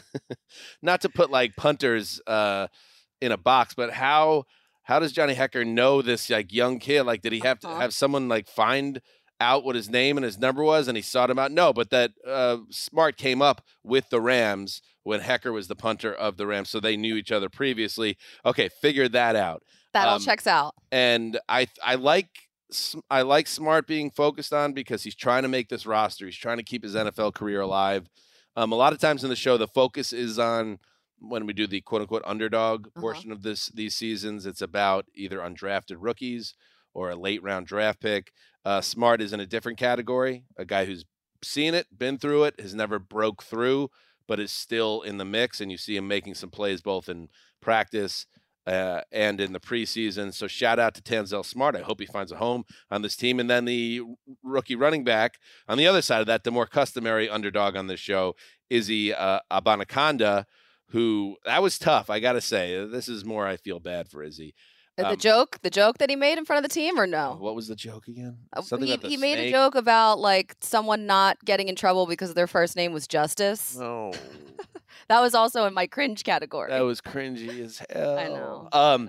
F: not to put like punters uh, in a box, but how how does Johnny Hecker know this like young kid? Like, did he have to have someone like find out what his name and his number was and he sought him out? No, but that uh, Smart came up with the Rams when Hecker was the punter of the Rams, so they knew each other previously. Okay, figured that out.
G: That all
F: Um,
G: checks out.
F: And I I like I like Smart being focused on because he's trying to make this roster. He's trying to keep his N F L career alive. Um, a lot of times in the show, the focus is on when we do the quote unquote underdog portion of this these seasons. It's about either undrafted rookies or a late round draft pick. Uh, Smart is in a different category, a guy who's seen it, been through it, has never broke through, but is still in the mix. And you see him making some plays both in practice Uh, and in the preseason. So shout out to Tanzel Smart. I hope he finds a home on this team. And then the rookie running back on the other side of that, the more customary underdog on this show, Izzy uh, Abanaconda, who that was tough. I got to say, this is more, I feel bad for Izzy.
G: the
F: Um,
G: joke, the joke that he made in front of the team, or no?
F: What was the joke again?
G: Uh,
F: Something
G: he
F: about the
G: he made a
F: snake?
G: joke about like someone not getting in trouble because their first name was Justice.
F: No.
G: That was also in my cringe category.
F: That was cringy as hell.
G: I know.
F: Um,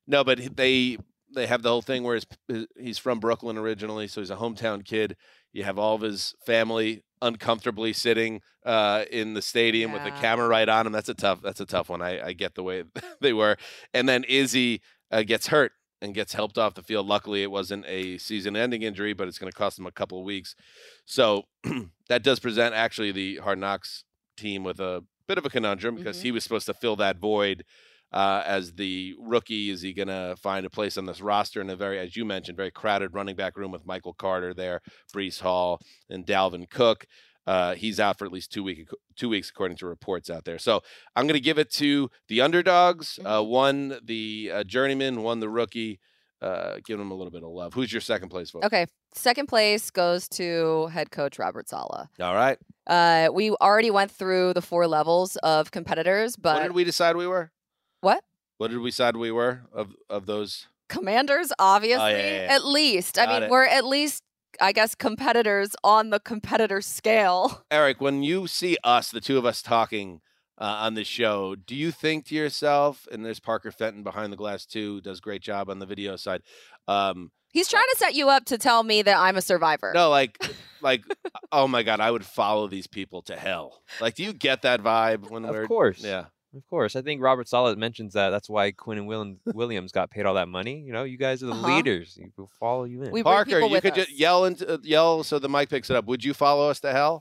F: No, but they they have the whole thing where his, he's from Brooklyn originally, so he's a hometown kid. You have all of his family uncomfortably sitting uh, in the stadium yeah. with the camera right on him. That's a tough. That's a tough one. I, I get the way they were. And then Izzy uh, gets hurt and gets helped off the field. Luckily, it wasn't a season-ending injury, but it's going to cost him a couple of weeks. So that does present actually the Hard Knocks team with a bit of a conundrum because mm-hmm. he was supposed to fill that void uh, as the rookie. Is he going to find a place on this roster in a very, as you mentioned, very crowded running back room with Michael Carter there, Breece Hall, and Dalvin Cook? Uh, he's out for at least two week, two weeks, according to reports out there. So I'm going to give it to the underdogs. Uh, one, the uh, journeyman, one, the rookie. Uh, give them a little bit of love. Who's your second place vote?
G: Okay. Second place goes to head coach Robert Saleh.
F: All right.
G: Uh, we already went through the four levels of competitors, but
F: what did we decide we were?
G: What?
F: What did we decide we were of, of those?
G: Commanders, obviously.
F: Oh, yeah, yeah, yeah.
G: At least. Got I mean,
F: it.
G: we're at least, I guess, competitors on the competitor scale.
F: Eric, when you see us, the two of us talking uh, on this show, do you think to yourself, and there's Parker Fenton behind the glass too, does a great job on the video side. Um,
G: He's trying to set you up to tell me that I'm a survivor.
F: No, like, like, oh my God, I would follow these people to hell. Like, do you get that vibe when we're?
K: Of course.
F: Yeah.
K: Of course. I think Robert Saleh mentions that. That's why Quinn and Will- Williams got paid all that money. You know, you guys are the
G: Uh-huh.
K: leaders. We'll follow you in.
G: We bring
F: Parker,
G: people
F: you
G: with
F: could
G: us.
F: just yell into uh, yell so the mic picks it up. Would you follow us to hell?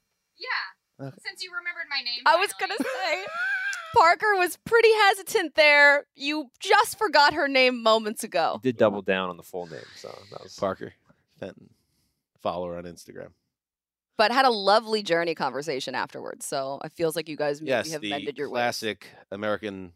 R: Yeah. Since you remembered my name.
G: I was going to say, Parker was pretty hesitant there. You just forgot her name moments ago.
K: Did double down on the full name. So that was
F: Parker Fenton. Follow her on Instagram.
G: But had a lovely journey conversation afterwards. So it feels like you guys maybe
F: Yes,
G: have
F: the
G: mended your ways.
F: classic American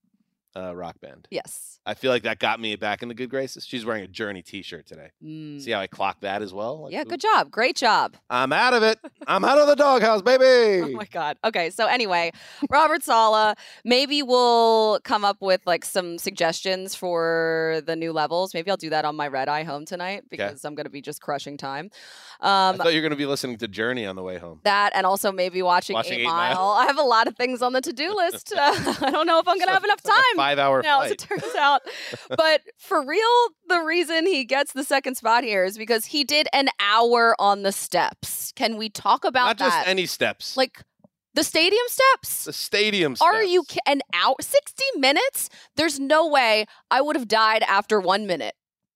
F: uh, rock band.
G: Yes.
F: I feel like that got me back in the good graces. She's wearing a Journey T-shirt today.
G: Mm.
F: See how I clocked that as well? Like,
G: Yeah, good job. Great job.
F: I'm out of it. I'm out of the doghouse, baby.
G: Oh my God. Okay. So anyway, Robert Saleh, maybe we'll come up with like some suggestions for the new levels. Maybe I'll do that on my red eye home tonight because I'm going to be just crushing time.
F: I
G: Um,
F: thought you were going to be listening to Journey on the way home.
G: that and also maybe watching,
F: Watching
G: Eight,
F: Eight
G: Mile.
F: Mile.
G: I have a lot of things on the to-do list. Uh, I don't know if I'm going to have enough time.
F: five-hour
G: now, as it
F: flight.
G: turns out. But for real, the reason he gets the second spot here is because he did an hour on the steps. Can we talk about
F: Not
G: that?
F: just any steps.
G: Like the stadium steps?
F: The stadium steps.
G: Are you ki- an hour? sixty minutes? There's no way I would have died after one minute.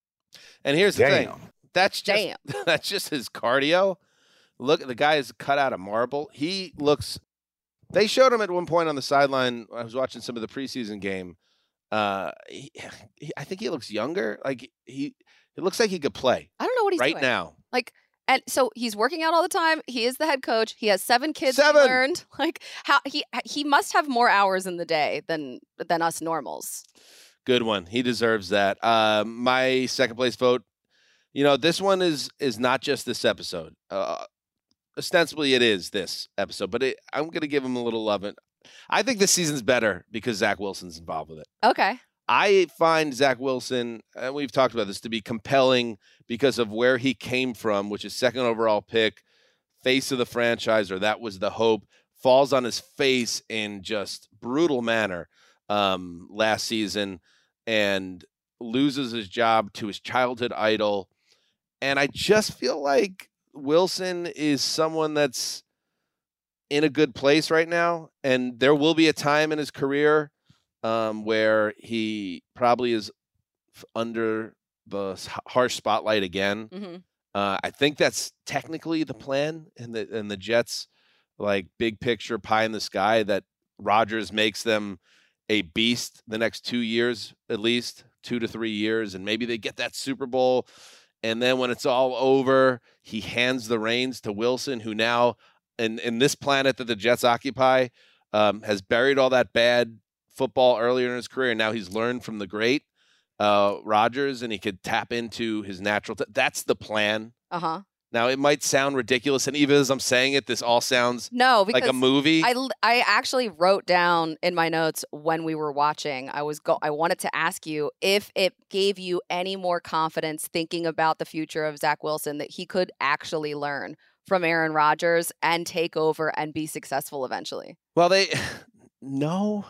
F: And here's the
G: Damn.
F: thing. That's just
G: Damn.
F: that's just his cardio. Look, the guy is cut out of marble. He looks. They showed him at one point on the sideline. I was watching some of the preseason game. Uh, he, he, I think he looks younger. Like he, it looks like he could play.
G: I don't know what he's
F: right
G: doing.
F: now.
G: Like, and so he's working out all the time. He is the head coach. He has seven kids.
F: Seven.
G: He learned. Like how he he must have more hours in the day than than us normals.
F: Good one. He deserves that. Uh, my second place vote. You know, this one is is not just this episode. Uh, ostensibly, it is this episode, but it, I'm going to give him a little love. And I think this season's better because Zach Wilson's involved with it.
G: Okay.
F: I find Zach Wilson, and we've talked about this, to be compelling because of where he came from, which is second overall pick, face of the franchise, or that was the hope, falls on his face in just brutal manner um, last season and loses his job to his childhood idol. And I just feel like Wilson is someone that's in a good place right now. And there will be a time in his career um, where he probably is f- under the s- harsh spotlight again.
G: Mm-hmm.
F: Uh, I think that's technically the plan in the in the Jets, like big picture pie in the sky, that Rodgers makes them a beast the next two years, at least two to three years. And maybe they get that Super Bowl. And then when it's all over, he hands the reins to Wilson, who now, in, in this planet that the Jets occupy, um, has buried all that bad football earlier in his career. And now he's learned from the great uh, Rodgers, and he could tap into his natural. T- that's the plan.
G: Uh huh.
F: Now, it might sound ridiculous, and even as I'm saying it, this all sounds
G: No, because
F: like a movie.
G: I, I actually wrote down in my notes when we were watching. I was go. I wanted to ask you if it gave you any more confidence thinking about the future of Zach Wilson, that he could actually learn from Aaron Rodgers and take over and be successful eventually.
F: Well, they no,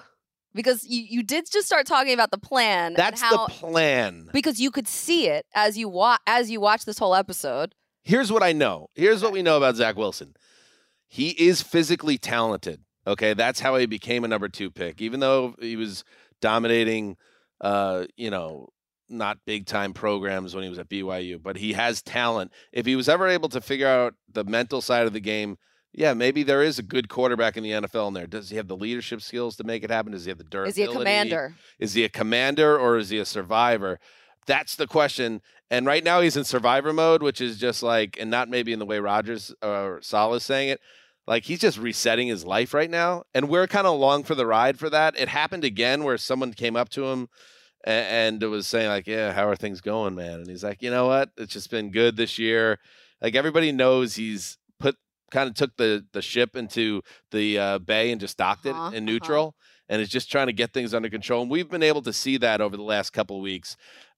G: Because you, you did just start talking about the plan.
F: That's
G: and how,
F: the plan.
G: Because you could see it as you wa- as you watch this whole episode.
F: Here's what I know. Here's what we know about Zach Wilson. He is physically talented. Okay, that's how he became a number two pick. Even though he was dominating, uh, you know, not big time programs when he was at B Y U, but he has talent. If he was ever able to figure out the mental side of the game, yeah, maybe there is a good quarterback in the N F L in there. Does he have the leadership skills to make it happen? Does he have the durability?
G: Is he a commander?
F: Is he a commander or is he a survivor? That's the question. And right now he's in survivor mode, which is just like, and not maybe in the way Rodgers or Saleh's saying it, like he's just resetting his life right now. And we're kind of along for the ride for that. It happened again where someone came up to him and, and was saying like, yeah, how are things going, man? And he's like, you know what? It's just been good this year. Like everybody knows he's put kind of took the, the ship into the uh, bay and just docked it
G: Uh-huh,
F: in neutral
G: uh-huh.
F: and is just trying to get things under control. And we've been able to see that over the last couple of weeks.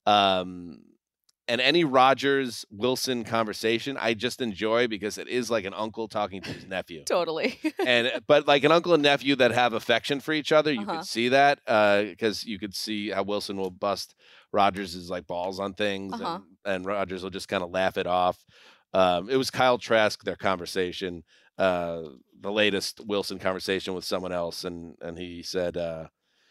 F: Um, and any Rodgers Wilson conversation, I just enjoy because it is like an uncle talking to his nephew.
G: Totally.
F: and but like an uncle and nephew that have affection for each other, you
G: Uh-huh.
F: could see that because uh, you could see how Wilson will bust Rodgers' like balls on things,
G: Uh-huh.
F: and, and Rodgers will just kind of laugh it off. Um, it was Kyle Trask, their conversation, uh, the latest Wilson conversation with someone else, and and he said, uh,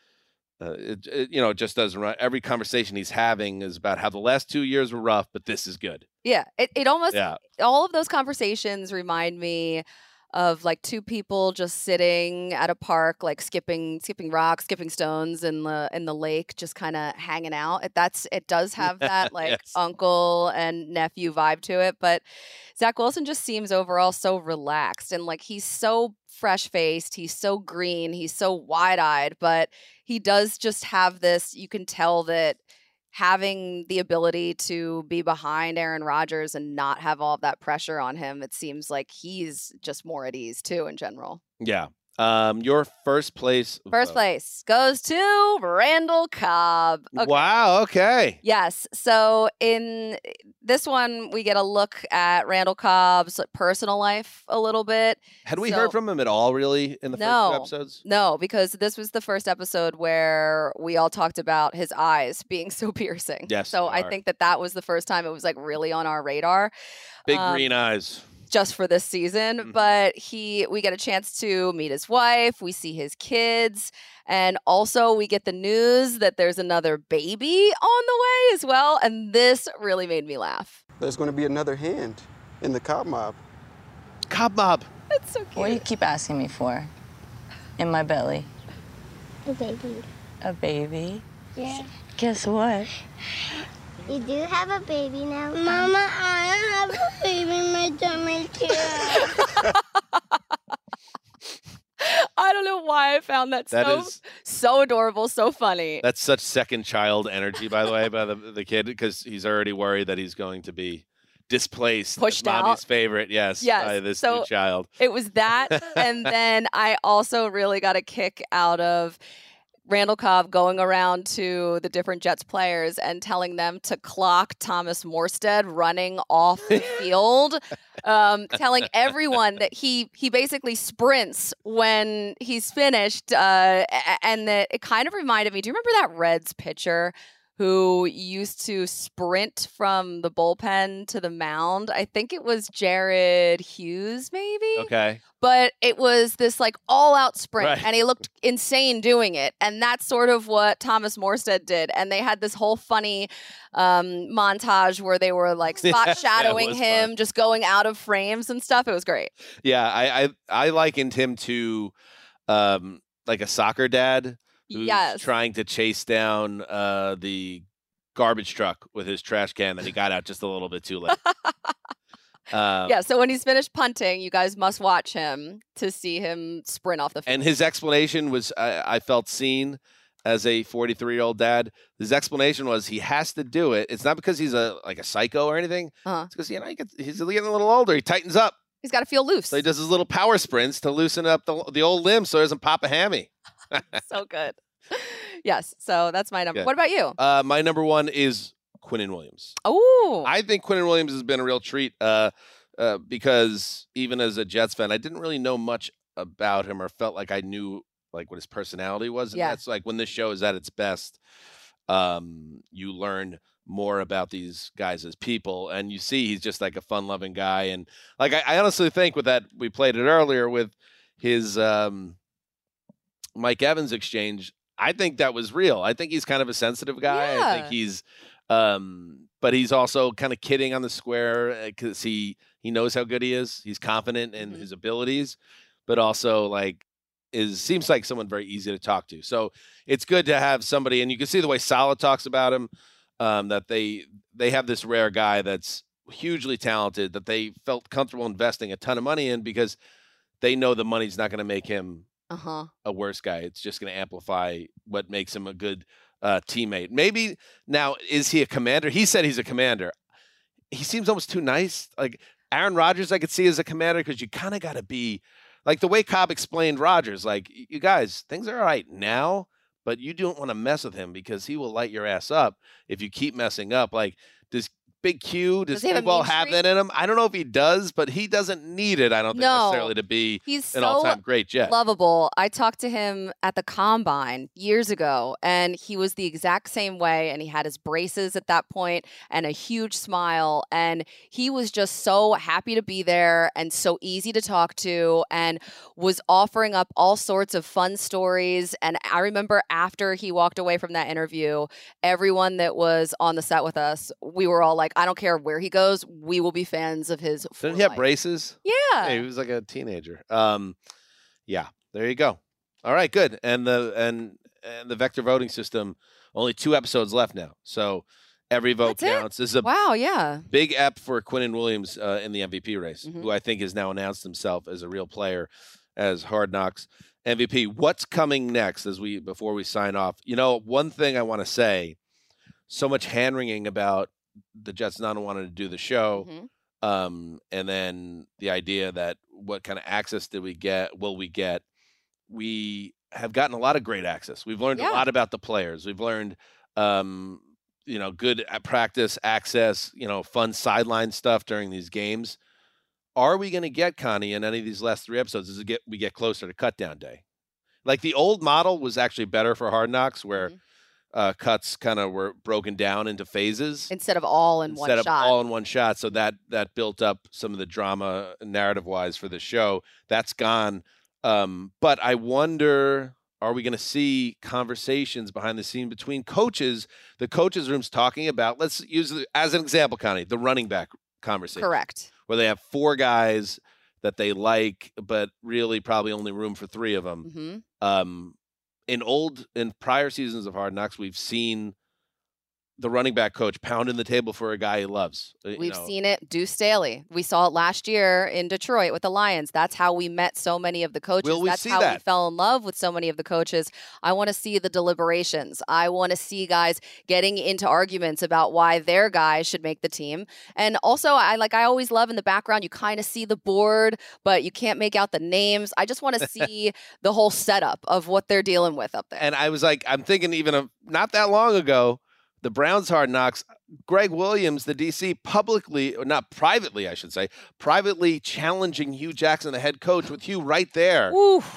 F: uh, it, it, you know, it just doesn't run. Every conversation he's having is about how the last two years were rough, but this is good.
G: Yeah, it, it almost
F: Yeah.
G: all of those conversations remind me of like two people just sitting at a park, like skipping skipping rocks, skipping stones in the in the lake, just kind of hanging out. It, that's it does have that like
F: Yes.
G: uncle and nephew vibe to it. But Zach Wilson just seems overall so relaxed and like he's so fresh faced, he's so green, he's so wide eyed, but he does just have this. You can tell that having the ability to be behind Aaron Rodgers and not have all of that pressure on him, it seems like he's just more at ease too in general.
F: Yeah. Um, your first place.
G: First
F: vote.
G: place goes to Randall Cobb. Okay.
F: Wow. Okay.
G: Yes. So in this one, we get a look at Randall Cobb's personal life a little bit.
F: Had we
G: So-
F: heard from him at all, really, in the
G: no,
F: first two episodes?
G: No, because this was the first episode where we all talked about his eyes being so piercing.
F: Yes,
G: So
F: they
G: I
F: are.
G: think that that was the first time it was like really on our radar.
F: Big
G: Um,
F: green eyes.
G: just for this season,
F: Mm-hmm.
G: but he we get a chance to meet his wife, we see his kids, and also we get the news that there's another baby on the way as well, and this really made me laugh.
H: There's going to be another hand in the Cobb mob.
F: Cobb mob.
G: It's so cute.
S: What do you keep asking me for? In my belly.
B: A baby.
S: A baby?
B: Yeah.
S: Guess what?
B: You do have a baby now. Mama, I have a baby in my tummy too.
G: I don't know why I found that,
F: That
G: so
F: is-
G: so adorable, so funny.
F: That's such second child energy, by the way, by the, the kid, because he's already worried that he's going to be displaced.
G: Pushed
F: as mommy's
G: out.
F: favorite, yes,
G: Yes,
F: by this
G: so
F: new child.
G: It was that. And then I also really got a kick out of Randall Cobb going around to the different Jets players and telling them to clock Thomas Morstead running off the field, um, telling everyone that he he basically sprints when he's finished, uh, a- and that it kind of reminded me. Do you remember that Reds pitcher who used to sprint from the bullpen to the mound? I think it was Jared Hughes, maybe.
F: Okay.
G: But it was this like all out sprint
F: Right.
G: and he looked insane doing it. And that's sort of what Thomas Morstead did. And they had this whole funny um, montage where they were like spot
F: Yeah,
G: shadowing
F: it was
G: him,
F: fun.
G: just going out of frames and stuff. It was great.
F: Yeah, I, I I likened him to um like a soccer dad who's
G: Yes.
F: trying to chase down uh the garbage truck with his trash can that he got out just a little bit too late. um,
G: yeah. So when he's finished punting, you guys must watch him to see him sprint off the field.
F: And his explanation was, I, I felt seen as a forty-three-year-old dad. His explanation was he has to do it. It's not because he's a like a psycho or anything.
G: Uh-huh.
F: It's because you know he gets, he's getting a little older. He tightens up.
G: He's got to feel loose.
F: So he does his little power sprints to loosen up the the old limb so he doesn't pop a hammy.
G: So good. Yes. So that's my number.
F: Yeah.
G: What about you?
F: Uh, my number one is Quinnen Williams.
G: Oh,
F: I think Quinnen Williams has been a real treat uh, uh, because even as a Jets fan, I didn't really know much about him or felt like I knew like what his personality was. And
G: Yeah.
F: that's like when this show is at its best, um, you learn more about these guys as people, and you see he's just like a fun-loving guy. And like I, I honestly think with that, we played it earlier with his um, Mike Evans exchange. I think that was real. I think he's kind of a sensitive guy.
G: Yeah.
F: I think he's, um, but he's also kind of kidding on the square because he he knows how good he is. He's confident in
G: Mm-hmm.
F: his abilities, but also like is seems like someone very easy to talk to. So it's good to have somebody, and you can see the way Saleh talks about him, um, that they they have this rare guy that's hugely talented that they felt comfortable investing a ton of money in because they know the money's not going to make him
G: Uh-huh.
F: a worse guy. It's just going to amplify what makes him a good uh, teammate. Maybe now, is he a commander? He said he's a commander. He seems almost too nice. Like Aaron Rodgers, I could see as a commander because you kind of got to be like the way Cobb explained Rodgers. Like, you guys, things are all right now, but you don't want to mess with him because he will light your ass up if you keep messing up. Like, does Big Q, does,
G: Does he have a
F: Ball
G: mean
F: have
G: streak?
F: that in him? I don't know if he does, but he doesn't need it, I don't think,
G: No.
F: necessarily to be
G: He's
F: an
G: so
F: all-time great Jet.
G: lovable. I talked to him at the Combine years ago, and he was the exact same way, and he had his braces at that point and a huge smile, and he was just so happy to be there and so easy to talk to and was offering up all sorts of fun stories. And I remember after he walked away from that interview, everyone that was on the set with us, we were all like, I don't care where he goes, we will be fans of his. for
F: Didn't he have
G: life."
F: braces?
G: Yeah.
F: He was like a teenager. Um, yeah, there you go. All right, good. And the and and the vector voting system, only two episodes left now. So every vote
G: That's it?
F: counts. This is a
G: Wow, yeah.
F: big ep for Quinnen Williams uh, in the M V P race,
G: Mhm.
F: who I think has now announced himself as a real player, as Hard Knocks M V P. What's coming next as we before we sign off? You know, one thing I want to say, so much hand wringing about the Jets not wanting to do the show.
G: Mhm.
F: Um, and then the idea that what kind of access did we get? Will we get? We have gotten a lot of great access. We've learned
G: Yeah.
F: a lot about the players. We've learned, um, you know, good at practice access, you know, fun sideline stuff during these games. Are we going to get, Connie, in any of these last three episodes as it get, we get closer to cut down day? Like the old model was actually better for Hard Knocks where
G: Mm-hmm.
F: uh, cuts kind of were broken down into phases
G: Instead of all in
F: instead
G: one
F: of
G: shot.
F: all in one shot. So that that built up some of the drama narrative wise for the show. That's gone. Um, but I wonder, are we going to see conversations behind the scene between coaches? The coaches' rooms talking about. Let's use the, as an example, Connie, the running back conversation.
G: Correct.
F: Where they have four guys that they like, but really probably only room for three of them.
G: Mhm.
F: Um, in old in prior seasons of Hard Knocks, we've seen the running back coach pounding the table for a guy he loves. Uh, you
G: We've
F: know.
G: seen it. Deuce Staley. We saw it last year in Detroit with the Lions. That's how we met so many of the coaches.
F: Will we
G: That's
F: see
G: how we
F: that?
G: fell in love with so many of the coaches. I want to see the deliberations. I want to see guys getting into arguments about why their guys should make the team. And also, I like I always love in the background, you kind of see the board, but you can't make out the names. I just want to see the whole setup of what they're dealing with up there.
F: And I was like, I'm thinking even of not that long ago, the Browns Hard Knocks, Greg Williams, the D C, publicly, or not privately, I should say, privately challenging Hugh Jackson, the head coach, with Hugh right there.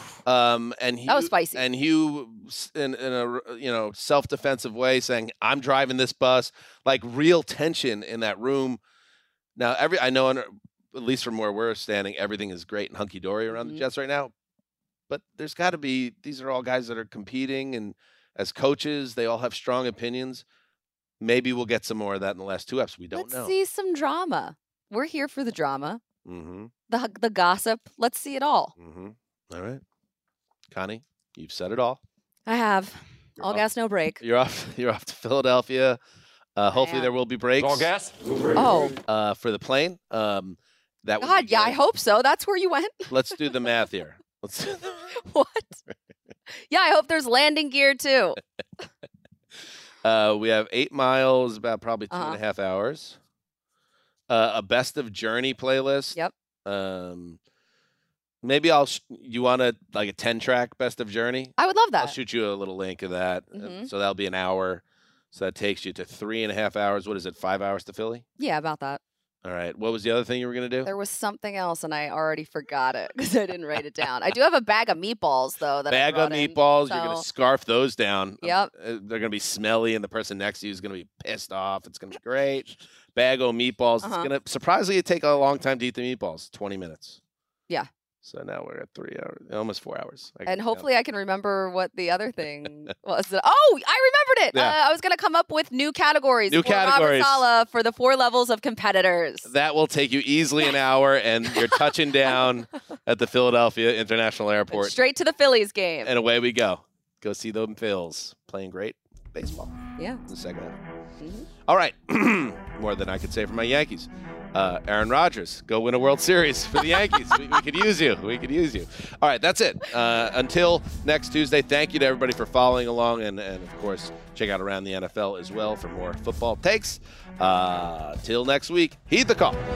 F: Um, and Hugh,
G: That was spicy.
F: And Hugh, s- in, in a you know self-defensive way, saying, "I'm driving this bus." Like real tension in that room. Now, every I know, at least from where we're standing, everything is great and hunky dory around
G: Mhm.
F: the Jets right now. But there's got to be. These are all guys that are competing, and as coaches, they all have strong opinions. Maybe we'll get some more of that in the last two episodes. We don't
G: Let's
F: know.
G: see some drama. We're here for the drama,
F: Mm-hmm.
G: the the gossip. Let's see it all.
F: Mm-hmm. All right, Connie, you've said it all.
G: I have.
F: You're
G: All
F: off-
G: gas, no break.
F: You're off. You're off to Philadelphia. Uh, hopefully,
G: am.
F: there will be breaks.
J: All gas?
G: Oh.
F: Uh, for the plane. Um, that would
G: God,
F: be
G: yeah, I
F: good.
G: hope so. That's where you went.
F: Let's do the math here. Let's. Do the-
G: What? Yeah, I hope there's landing gear too.
F: Uh, we have eight miles, about probably two and
G: Uh-huh.
F: a half hours. Uh, a best of journey playlist.
G: Yep.
F: Um, maybe I'll. Sh- you want a like a ten track best of journey?
G: I would love
F: I'll
G: that.
F: shoot you a little link of that. Uh,
G: Mhm.
F: so that'll be an hour. So that takes you to three and a half hours. What is it? Five hours to Philly.
G: Yeah, about that.
F: All right. What was the other thing you were going to do?
G: There was something else, and I already forgot it because I didn't write it down. I do have a bag of meatballs, though. That
F: Bag
G: I
F: of
G: in,
F: meatballs.
G: so...
F: You're going to scarf those down.
G: Yep.
F: Uh, they're going to be smelly, and the person next to you is going to be pissed off. It's going to be great. Bag of meatballs.
G: Uh-huh.
F: It's going to surprisingly take a long time to eat the meatballs. twenty minutes.
G: Yeah.
F: So now we're at three hours, almost four hours. I
G: And
F: can
G: hopefully
F: count.
G: I can remember what the other thing was. Oh, I remembered it.
F: Yeah.
G: Uh, I was going to come up with new categories
F: New
G: for
F: categories.
G: Robert Saleh for the four levels of competitors.
F: That will take you easily an hour, and you're touching down at the Philadelphia International Airport.
G: Straight to the Phillies game.
F: And away we go. Go see them Phils playing great baseball.
G: Yeah.
F: In the second half.
G: Mm-hmm.
F: All right. More than I could say for my Yankees. Uh, Aaron Rodgers, go win a World Series for the Yankees. we, we could use you. We could use you. All right, that's it. Uh, until next Tuesday, thank you to everybody for following along. And, and of course, check out Around the N F L as well for more football takes. Uh, till next week, heed the call.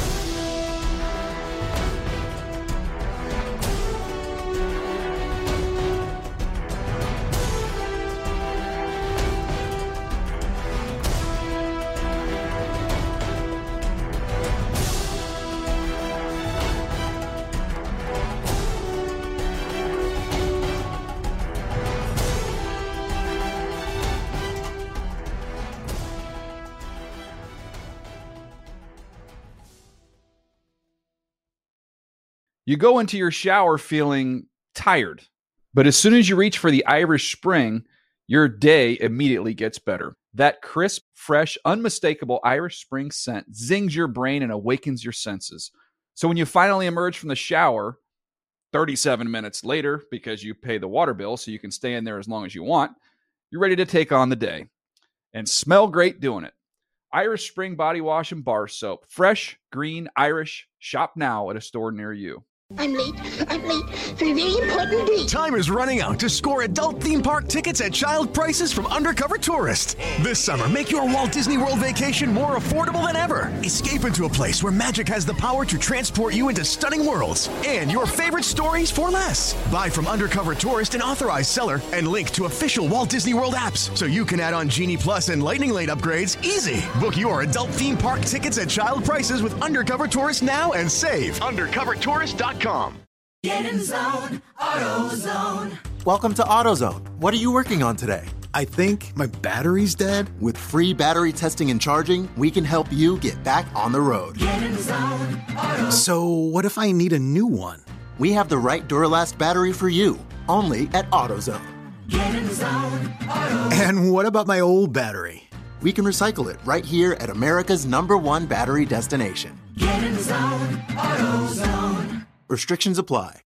A: You go into your shower feeling tired, but as soon as you reach for the Irish Spring, your day immediately gets better. That crisp, fresh, unmistakable Irish Spring scent zings your brain and awakens your senses. So when you finally emerge from the shower, thirty-seven minutes later, because you pay the water bill so you can stay in there as long as you want, you're ready to take on the day and smell great doing it. Irish Spring Body Wash and Bar Soap. Fresh, green, Irish. Shop now at a store near you.
C: I'm late. I'm late for a very important date. Time is running out to score adult theme park tickets at child prices from Undercover Tourist. This summer, make your Walt Disney World vacation more affordable than ever. Escape into a place where magic has the power to transport you into stunning worlds and your favorite stories for less. Buy from Undercover Tourist, an authorized seller, and link to official Walt Disney World apps so you can add on Genie Plus and Lightning Lane upgrades easy. Book your adult theme park tickets at child prices with Undercover Tourist now and save. undercover tourist dot com.
T: Get in zone, AutoZone.
U: Welcome to AutoZone. What are you working on today?
V: I think my battery's dead.
U: With free battery testing and charging, we can help you get back on the road.
T: Get in zone, AutoZone.
V: So what if I need a new one?
U: We have the right Duralast battery for you, only at AutoZone.
T: Get in zone, AutoZone.
V: And what about my old battery?
U: We can recycle it right here at America's number one battery destination.
T: Get in zone, AutoZone.
U: Restrictions apply.